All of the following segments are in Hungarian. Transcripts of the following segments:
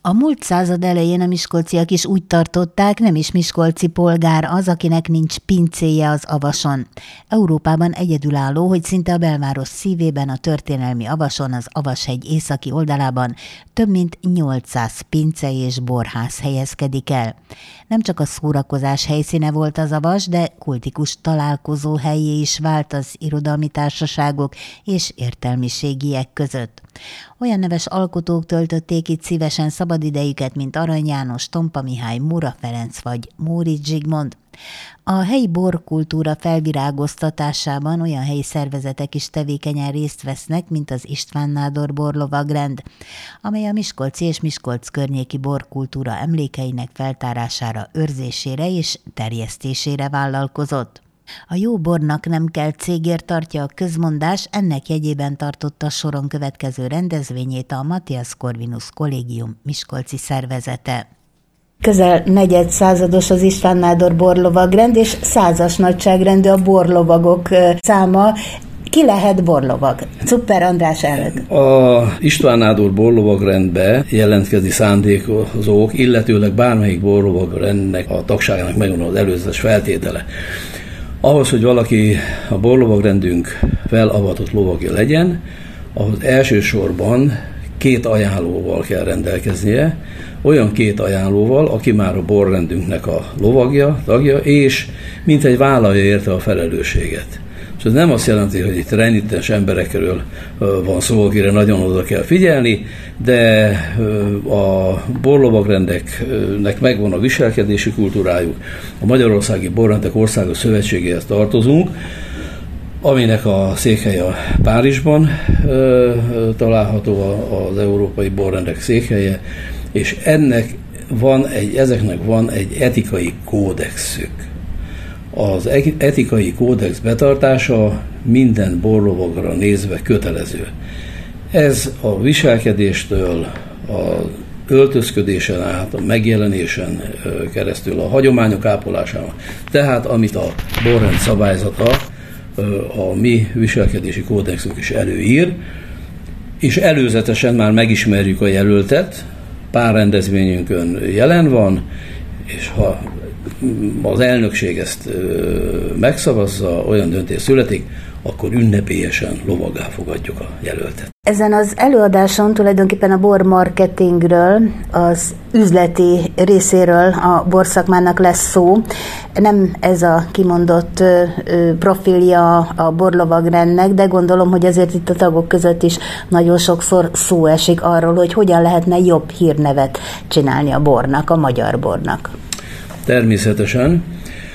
A múlt század elején a miskolciak is úgy tartották, nem is miskolci polgár az, akinek nincs pincéje az Avason. Európában egyedülálló, hogy szinte a belváros szívében, a történelmi Avason, az Avashegy északi oldalában több mint 800 pince és borház helyezkedik el. Nem csak a szórakozás helyszíne volt az Avas, de kultikus találkozó helyé is vált az irodalmi társaságok és értelmiségiek között. Olyan neves alkotók töltötték itt szívesen szabadidejüket, mint Arany János, Tompa Mihály, Móra Ferenc vagy Móricz Zsigmond. A helyi borkultúra felvirágoztatásában olyan helyi szervezetek is tevékenyen részt vesznek, mint az István Nádor borlovagrend, amely a miskolci és Miskolc környéki borkultúra emlékeinek feltárására, őrzésére és terjesztésére vállalkozott. A jó bornak nem kell cégért, tartja a közmondás, ennek jegyében tartotta soron következő rendezvényét a Matthias Corvinus Kollégium miskolci szervezete. Közel negyedszázados az István Nádor borlovagrend, és 100-as nagyságrendű a borlovagok száma. Ki lehet borlovag? Cupper András elnök. A István Nádor borlovagrendbe jelentkezni szándékozók, illetőleg bármelyik borlovagrendnek a tagságának megvan az előzetes feltétele. Ahhoz, hogy valaki a borlovagrendünk felavatott lovagja legyen, ahhoz elsősorban 2 ajánlóval kell rendelkeznie, olyan 2 ajánlóval, aki már a borrendünknek a lovagja, tagja, és mintegy vállalja érte a felelősséget. És ez nem azt jelenti, hogy itt renitens emberekről van szó, akire nagyon oda kell figyelni, de a borlovagrendeknek megvan a viselkedési kultúrájuk. A Magyarországi Borrendek Országos Szövetségéhez tartozunk, aminek a székhelye a Párizsban található, az Európai Borrendek székhelye, és ezeknek van egy etikai kódexük. Az etikai kódex betartása minden borlovagra nézve kötelező. Ez a viselkedéstől, az öltözködésen át, a megjelenésen keresztül, a hagyományok ápolásán. Tehát amit a borrend szabályzata, a mi viselkedési kódexünk is előír, és előzetesen már megismerjük a jelöltet, pár rendezvényünkön jelen van, és ha az elnökség ezt megszavazza, olyan döntés születik, akkor ünnepélyesen lovaggá fogadjuk a jelöltet. Ezen az előadáson tulajdonképpen a bormarketingről, az üzleti részéről a borszakmának lesz szó. Nem ez a kimondott profilja a borlovagrendnek, de gondolom, hogy azért itt a tagok között is nagyon sokszor szó esik arról, hogy hogyan lehetne jobb hírnevet csinálni a bornak, a magyar bornak. Természetesen.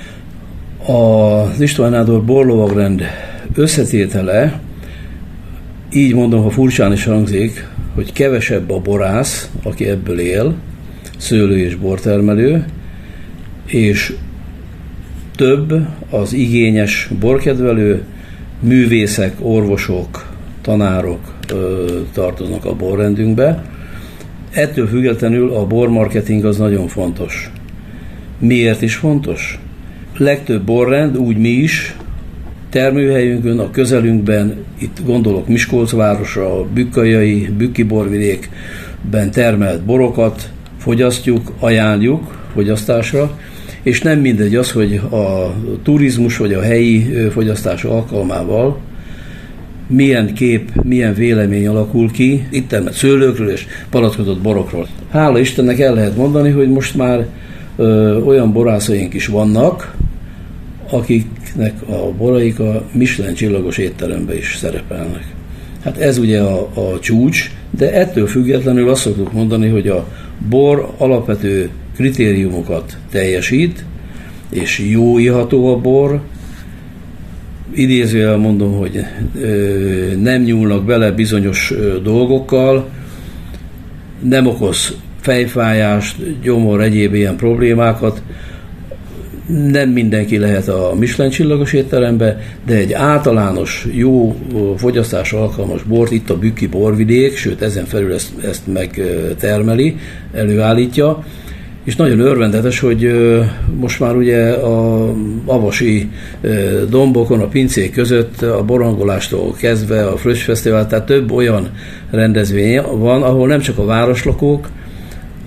Az István Nádor borlovagrend összetétele, így mondom, ha furcsán is hangzik, hogy kevesebb a borász, aki ebből él, szőlő és bortermelő, és több az igényes borkedvelő, művészek, orvosok, tanárok tartoznak a borrendünkbe. Ettől függetlenül a bormarketing az nagyon fontos. Miért is fontos? Legtöbb borrend, úgy mi is, termőhelyünkön, a közelünkben, itt gondolok Miskolcvárosra, a bükki borvidékben termelt borokat fogyasztjuk, ajánljuk fogyasztásra, és nem mindegy az, hogy a turizmus vagy a helyi fogyasztás alkalmával milyen kép, milyen vélemény alakul ki itt termelt szőlőkről és palackozott borokról. Hála Istennek el lehet mondani, hogy most már olyan borászaink is vannak, akiknek a boraik a Michelin csillagos étteremben is szerepelnek. Hát ez ugye a csúcs, de ettől függetlenül azt szoktuk mondani, hogy a bor alapvető kritériumokat teljesít, és jó iható a bor. Idézőjel mondom, hogy nem nyúlnak bele bizonyos dolgokkal, nem okoz fejfájást, gyomor, egyéb ilyen problémákat. Nem mindenki lehet a Michelin csillagos étterembe, de egy általános, jó fogyasztásra alkalmas bort itt a bükki borvidék, sőt ezen felül ezt megtermeli, előállítja, és nagyon örvendetes, hogy most már ugye a avasi dombokon, a pincék között a borangolástól kezdve a Fröccs Fesztivál, tehát több olyan rendezvény van, ahol nem csak a városlakók,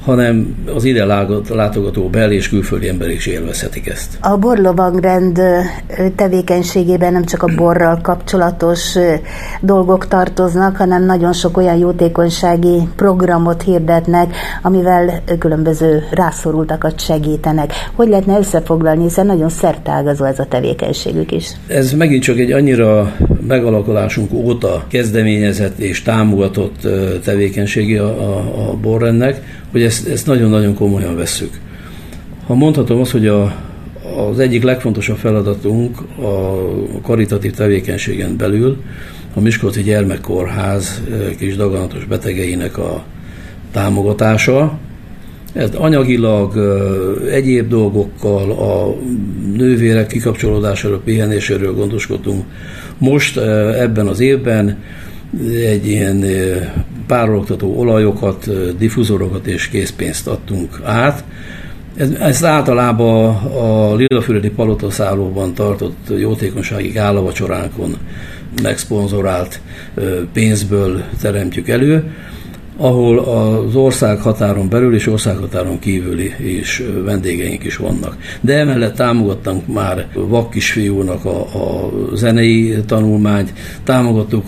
hanem az ide látogató bel- és külföldi emberek is élvezhetik ezt. A borlovagrend tevékenységében nem csak a borral kapcsolatos dolgok tartoznak, hanem nagyon sok olyan jótékonysági programot hirdetnek, amivel különböző rászorultakat segítenek. Hogy lehetne összefoglalni, hiszen nagyon szerteágazó ez a tevékenységük is. Ez megint csak egy annyira megalakulásunk óta kezdeményezett és támogatott tevékenységi a borrendnek, hogy ezt nagyon-nagyon komolyan vesszük. Ha mondhatom azt, hogy az egyik legfontosabb feladatunk a karitatív tevékenységen belül a Miskolci Gyermekkórház kis daganatos betegeinek a támogatása. Ez anyagilag, egyéb dolgokkal, a nővérek kikapcsolódásáról, pihenéséről gondoskodtunk. Most ebben az évben egy ilyen párologtató olajokat, diffúzorokat és készpénzt adtunk át. Ezt általában a Lillafüredi Palotaszállóban tartott jótékonysági gálavacsoránkon megszponzorált pénzből teremtjük elő, ahol az országhatáron belül és országhatáron kívüli is vendégeink is vannak. De emellett támogattunk már vakkisfiúnak a zenei tanulmányt, támogattuk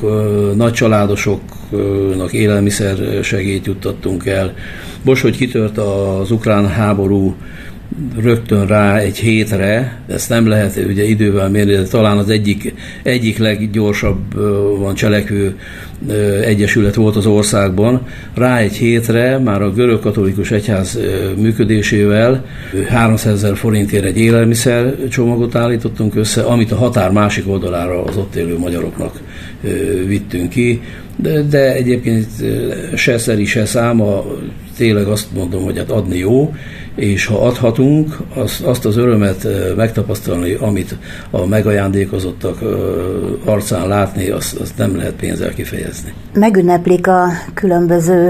nagycsaládosoknak élelmiszer segélyt juttattunk el. Most, hogy kitört az ukrán háború, rögtön rá egy hétre, ezt nem lehet ugye idővel mérni, de talán az egyik leggyorsabban cselekvő egyesület volt az országban. Rá egy hétre már a görög katolikus egyház működésével 300 000 forintért egy élelmiszer csomagot állítottunk össze, amit a határ másik oldalára az ott élő magyaroknak vittünk ki. De egyébként se szeri, se száma, tényleg azt mondom, hogy hát adni jó, és ha adhatunk, azt az örömet megtapasztalni, amit a megajándékozottak arcán látni, azt nem lehet pénzzel kifejezni. Megünneplik a különböző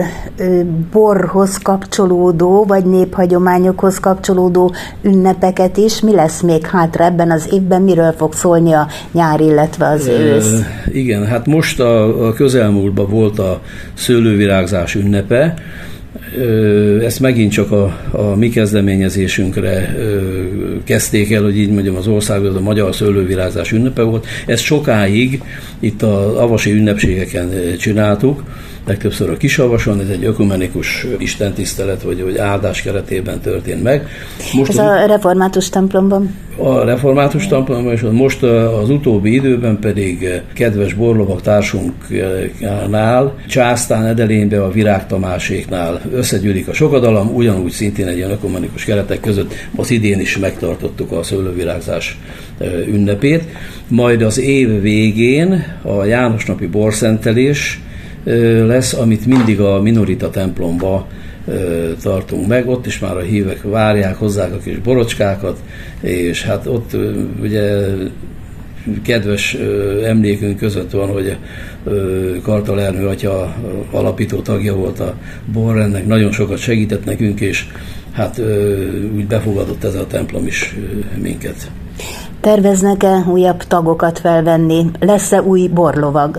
borhoz kapcsolódó, vagy néphagyományokhoz kapcsolódó ünnepeket is. Mi lesz még hátra ebben az évben? Miről fog szólni a nyár, illetve az ősz? Igen, hát most a közelmúltban volt a szőlővirágzás ünnepe. Ezt megint csak a mi kezdeményezésünkre kezdték el, hogy így mondjam, az országban a magyar szőlővirágzás ünnepe volt. Ezt sokáig itt az avasi ünnepségeken csináltuk, legtöbbször a Kisavason, ez egy ökumenikus istentisztelet, vagy áldás keretében történt meg. Most ez a református templomban? A református templomban, és most az utóbbi időben pedig kedves borlovak társunknál, Császtán, Edelénybe, a Virág Tamáséknál összegyűlik a sokadalom, ugyanúgy szintén egy ilyen ökumenikus keretek között az idén is megtartottuk a szőlővirágzás ünnepét. Majd az év végén a Jánosnapi borszentelés lesz, amit mindig a Minorita templomba tartunk meg, ott is már a hívek várják, hozzák a kis borocskákat, és hát ott ugye kedves emlékünk között van, hogy Kartal Ernő atya alapító tagja volt a borrendnek, nagyon sokat segített nekünk, és hát úgy befogadott ez a templom is minket. Terveznek-e újabb tagokat felvenni? Lesz-e új borlovag?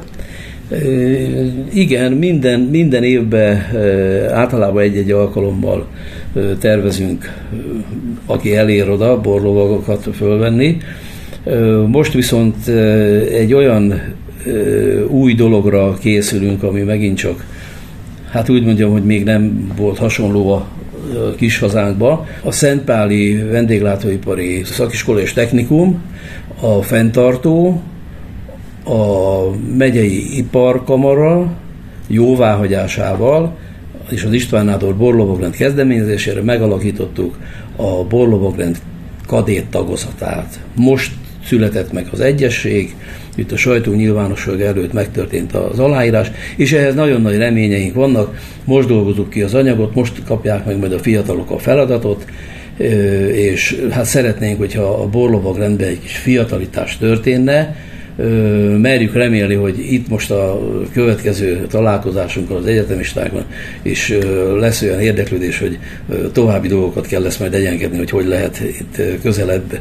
Igen, minden évben általában egy-egy alkalommal tervezünk, aki elér oda, borlovagokat fölvenni. Most viszont egy olyan új dologra készülünk, ami megint csak, hát úgy mondjam, hogy még nem volt hasonló a kis hazánkba. A Szentpáli Vendéglátóipari Szakiskola és Technikum, a fenntartó, a megyei iparkamara jóváhagyásával és az István Nádor borlovagrend kezdeményezésére megalakítottuk a borlovagrend kadét tagozatát. Most született meg az egyesség, itt a sajtó nyilvánosság előtt megtörtént az aláírás, és ehhez nagyon nagy reményeink vannak. Most dolgozunk ki az anyagot, most kapják meg majd a fiatalok a feladatot, és hát szeretnénk, hogyha a borlovagrendben egy kis fiatalitás történne, merjük remélni, hogy itt most a következő találkozásunkon az egyetemistákon is lesz olyan érdeklődés, hogy további dolgokat kell lesz majd egyenkedni, hogy lehet itt közelebb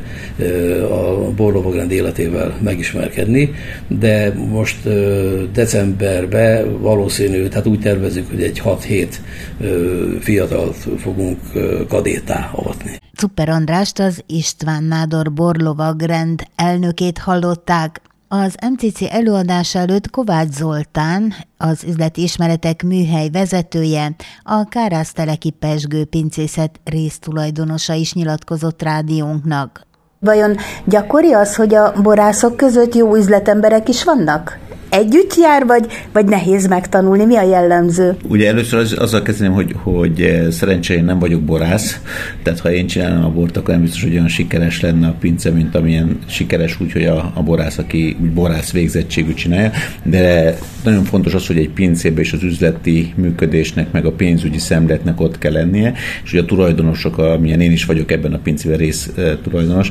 a borlovagrend életével megismerkedni, de most decemberben valószínű, tehát úgy tervezzük, hogy egy 6-7 fiatalt fogunk kadéttá avatni. Czuper Andrást, az István Nádor borlovagrend elnökét hallották. Az MCC előadás előtt Kovács Zoltán, az üzleti ismeretek műhely vezetője, a Kárászteleki Pezsgő pincészet résztulajdonosa is nyilatkozott rádiónknak. Vajon gyakori az, hogy a borászok között jó üzletemberek is vannak? Együtt jár, vagy nehéz megtanulni? Mi a jellemző? Ugye először azzal kezdeném, hogy szerencsére nem vagyok borász, tehát ha én csinálnám a bort, akkor nem biztos, hogy olyan sikeres lenne a pince, mint amilyen sikeres úgy, hogy a borász, aki borász végzettségű csinálja, de nagyon fontos az, hogy egy pincében is az üzleti működésnek, meg a pénzügyi szemléletnek ott kell lennie, és hogy a tulajdonosok, amilyen én is vagyok ebben a pincében rész tulajdonos,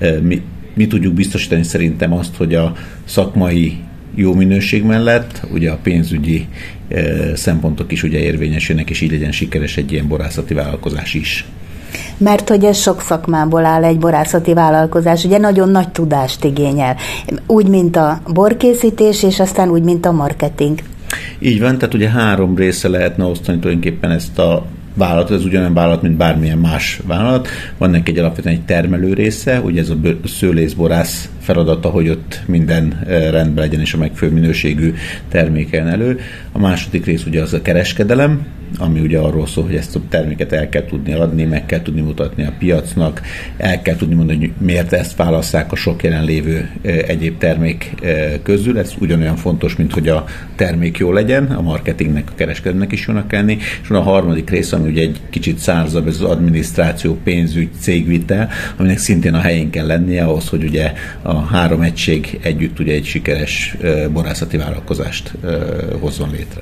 mi tudjuk biztosítani szerintem azt, hogy a szakmai jó minőség mellett ugye a pénzügyi szempontok is ugye érvényesülnek, és így legyen sikeres egy ilyen borászati vállalkozás is. Mert hogy ez sok szakmából áll egy borászati vállalkozás, ugye nagyon nagy tudást igényel. Úgy, mint a borkészítés, és aztán úgy, mint a marketing. Így van, tehát ugye 3 része lehetne osztani tulajdonképpen ezt a vállalat, ez ugyanolyan vállalat, mint bármilyen más vállalat. Van neki egy alapvetően egy termelő része, ugye ez a szőlészborász feladata, hogy ott minden rendben legyen, és a megfelelő minőségű terméken elő. A második rész ugye az a kereskedelem, ami ugye arról szól, hogy ezt a terméket el kell tudni adni, meg kell tudni mutatni a piacnak, el kell tudni mondani, hogy miért ezt válasszák a sok jelenlévő egyéb termék közül. Ez ugyanolyan fontos, mint hogy a termék jó legyen, a marketingnek, a kereskedelmnek is jónak kell lenni. És van a harmadik rész, ami ugye egy kicsit szárzabb, ez az adminisztráció, pénzügy, cégvitel, aminek szintén a helyén kell lennie ahhoz, hogy ugye a 3 egység együtt ugye egy sikeres borászati vállalkozást hozzon létre.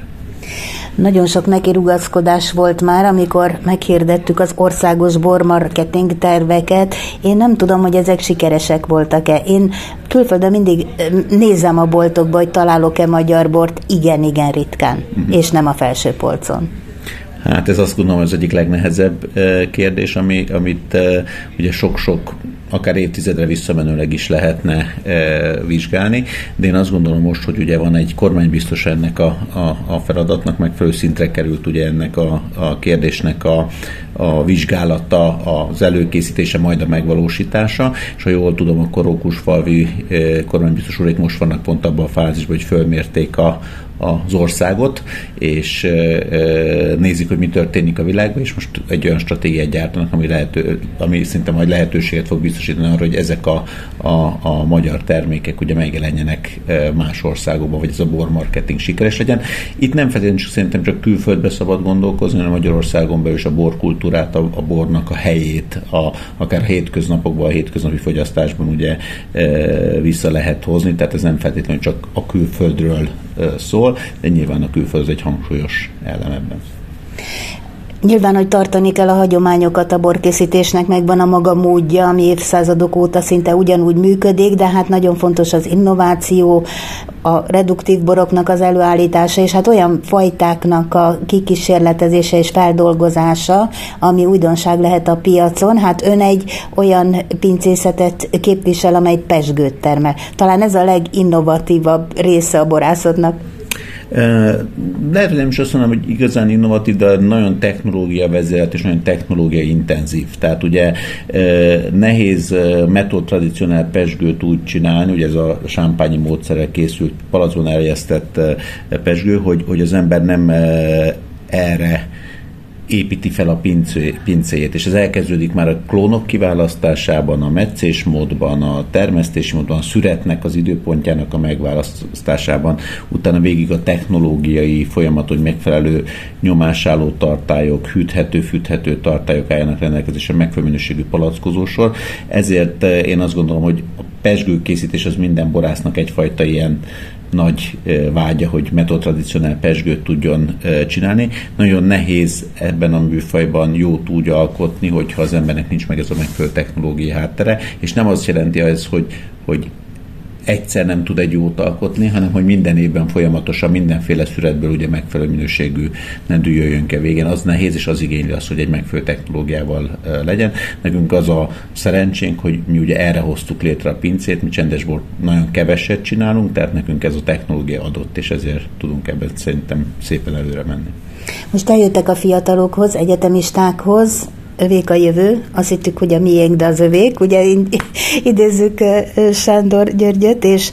Nagyon sok nekirugaszkodás volt már, amikor meghirdettük az országos bormarketing terveket. Én nem tudom, hogy ezek sikeresek voltak-e. Én külföldön mindig nézem a boltokba, hogy találok-e magyar bort, igen ritkán, és nem a felső polcon. Hát ez azt gondolom az egyik legnehezebb kérdés, amit ugye sok-sok, akár évtizedre visszamenőleg is lehetne vizsgálni, de én azt gondolom most, hogy ugye van egy kormánybiztos ennek a feladatnak, megfelelő szintre került ugye ennek a kérdésnek a vizsgálata, az előkészítése, majd a megvalósítása, és ha jól tudom, akkor Rókusfalvi kormánybiztos urék most vannak pont abban a fázisban, hogy fölmérték az országot, és nézik, hogy mi történik a világban, és most egy olyan stratégiát gyártanak, ami szinte majd lehetőséget fog biztosítani arra, hogy ezek a magyar termékek ugye megjelenjenek más országokban, vagy ez a bormarketing sikeres legyen. Itt nem feltétlenül szerintem csak külföldbe szabad gondolkozni, hanem Magyarországon belül is a borkultúrát, a bornak a helyét, akár a hétköznapokban, a hétköznapi fogyasztásban ugye vissza lehet hozni, tehát ez nem feltétlenül csak a külföldről szól, de nyilván a külföld egy hangsúlyos elem ebben. Nyilván, hogy tartani kell a hagyományokat a borkészítésnek, megvan a maga módja, ami évszázadok óta szinte ugyanúgy működik, de hát nagyon fontos az innováció, a reduktív boroknak az előállítása, és hát olyan fajtáknak a kikísérletezése és feldolgozása, ami újdonság lehet a piacon. Hát ön egy olyan pincészetet képvisel, amely pezsgőt termel. Talán ez a leginnovatívabb része a borászatnak. Lehet, hogy nem is azt mondom, hogy igazán innovatív, de nagyon technológia vezérelt és nagyon technológia intenzív. Tehát ugye nehéz tradicionál pezsgőt úgy csinálni, ugye ez a sámpányi módszerrel készült palacon erjesztett pezsgő, hogy az ember nem erre építi fel a pincéjét, és ez elkezdődik már a klónok kiválasztásában, a meccésmódban, a termesztési módban, a szüretnek az időpontjának a megválasztásában, utána végig a technológiai folyamat, hogy megfelelő nyomásálló tartályok, hűthető tartályok álljanak rendelkezésre, megfelelő minőségű palackozósor. Ezért én azt gondolom, hogy a pezsgőkészítés az minden borásznak egyfajta ilyen nagy vágya, hogy tradicionál pezsgőt tudjon csinálni. Nagyon nehéz ebben a műfajban jót úgy alkotni, hogyha az embernek nincs meg ez a megfelelő technológiai háttere, és nem azt jelenti ez, hogy egyszer nem tud egy jót alkotni, hanem hogy minden évben folyamatosan mindenféle szüretből ugye megfelelő minőségű nedű jöjjön ki végén. Az nehéz, és az igényli azt, hogy egy megfelelő technológiával legyen. Nekünk az a szerencsénk, hogy mi ugye erre hoztuk létre a pincét, mi csendesbort nagyon keveset csinálunk, tehát nekünk ez a technológia adott, és ezért tudunk ebben szerintem szépen előre menni. Most eljöttek a fiatalokhoz, egyetemistákhoz, övék a jövő, azt hittük, hogy a miénk, de az övék, ugye idézzük Sándor Györgyöt, és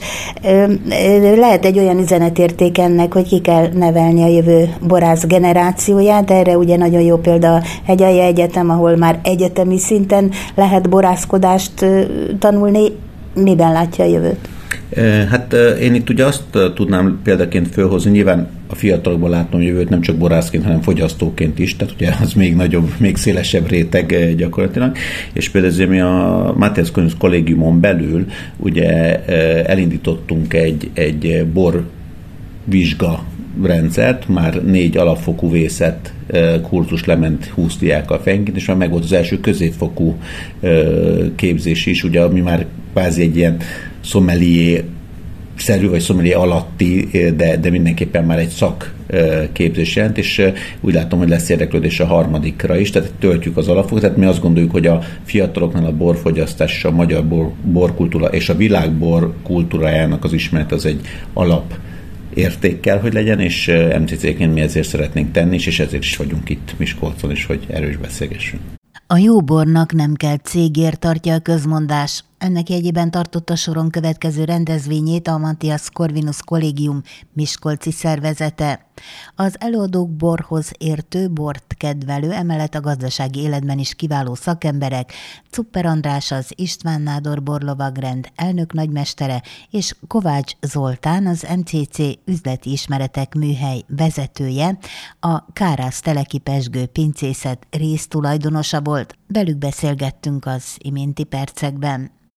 lehet egy olyan üzenetérték ennek, hogy ki kell nevelni a jövő borász generációját, de erre ugye nagyon jó példa a Hegyalja Egyetem, ahol már egyetemi szinten lehet borászkodást tanulni. Miben látja a jövőt? Hát én itt ugye azt tudnám példaként fölhozni, nyilván a fiatalokban látom jövőt nem csak borászként, hanem fogyasztóként is, tehát ugye az még nagyobb, még szélesebb réteg gyakorlatilag, és például ezért mi a Matthias Corvinus kollégiumon belül ugye elindítottunk egy bor vizsga rendszert, már 4 alapfokú vészet kurzus lement 20 diákkal fejenként, és már meg volt az első középfokú képzés is, ugye, ami már kvázi egy ilyen sommelier-szerű, vagy sommelier alatti, de mindenképpen már egy szakképzés jelent, és úgy látom, hogy lesz érdeklődés a harmadikra is, tehát töltjük az alapfokot, tehát mi azt gondoljuk, hogy a fiataloknál a borfogyasztás és a magyar borkultúra és a világ borkultúrájának az ismeret az egy alap értékkel, hogy legyen, és MCC-ként mi ezért szeretnénk tenni, és ezért is vagyunk itt Miskolcon is, hogy erről is beszélgessünk. A jó bornak nem kell cégért, tartja a közmondás. Ennek jegyében tartotta soron következő rendezvényét a Matthias Corvinus Kollégium miskolci szervezete. Az előadók borhoz értő, bort kedvelő, emellett a gazdasági életben is kiváló szakemberek, Cupper András, az István Nádor borlovagrend elnök nagymestere, és Kovács Zoltán, az MCC üzleti ismeretek műhely vezetője, a Kárász Teleki Pezsgő pincészet résztulajdonosa volt. Velük beszélgettünk az iménti percekben.